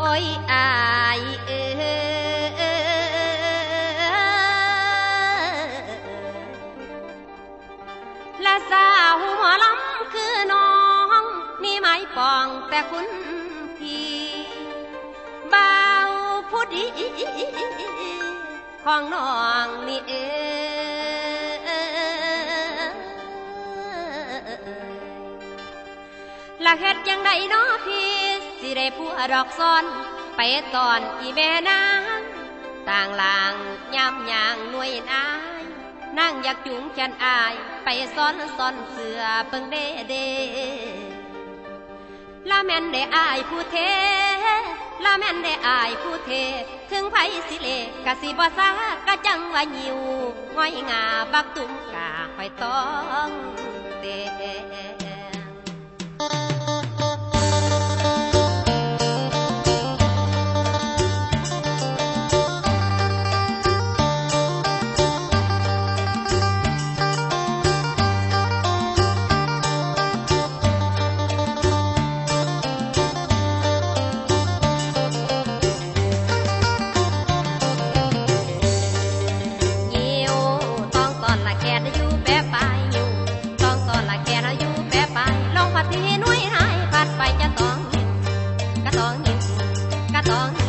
อ้ยอายและสาวหัวล้ำคือน้องนี่ไม้ปองแต่คุณพี่บ่าวผู้ดีของน้องนี่ละเฮ็ดยังไงน้อพี่สิได้ผัวดอกซ้อนไปตอนอีแม่นางต่างลางย้ำยางหน่วยนายนั่งอยากจุงแขนอายไปซ้อนเสือเปิงเด้ละแม่นได้อายผู้เทละแม่นได้อายผู้เทถึงไผสิเลกะสิบ่ซากะจังว่าหิวง่อยงาบักตุ้มกาคอยต้องเตที่นุ่ยหายพัดไปจะต้องหินกะต้องหินกะต้อง